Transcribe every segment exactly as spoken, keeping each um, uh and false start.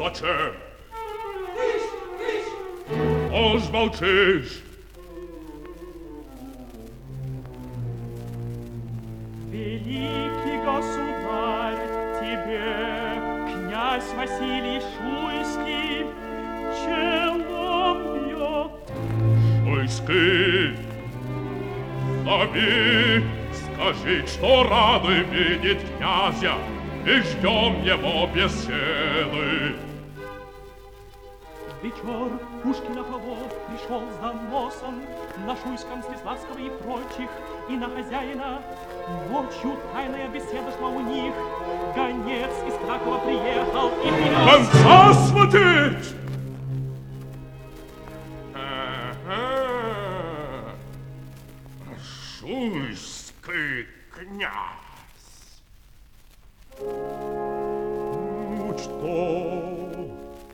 зачем? Тыщ, тыщ! Уж молчишь. Великий государь, тебе, князь Василий Шуйский, челом бьет. Шуйский, зови, скажи, что рады видеть князя, и ждем его беседы. Вечер Пушкина Павлов пришел с доносом на Шуйском, Мстиславского и прочих, и на хозяина. Ночью тайная беседа шла у них. Гонец из Кракова приехал и привез... Конца смотреть! Шуйский князь. Ну что?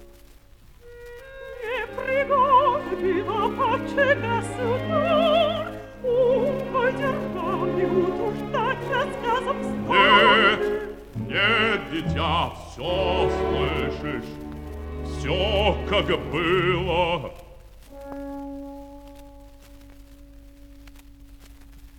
Не пригодно, паче государь, умодержал не утруждать рассказом Нет, старым. нет, дитя, все слышишь, все как было.